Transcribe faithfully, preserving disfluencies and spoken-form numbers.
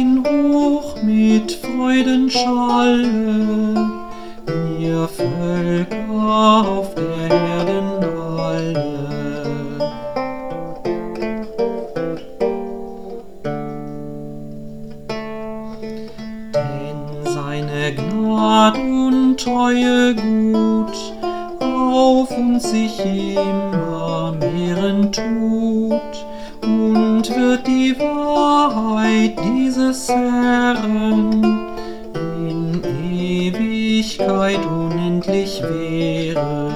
ihn hoch mit Freudenschalle, ihr Völker auf der Erden alle. Denn seine Gnad und Treue gut auf uns sich immer mehren tut, und wird die Wahrheit dieses Herrn in Ewigkeit unendlich währen.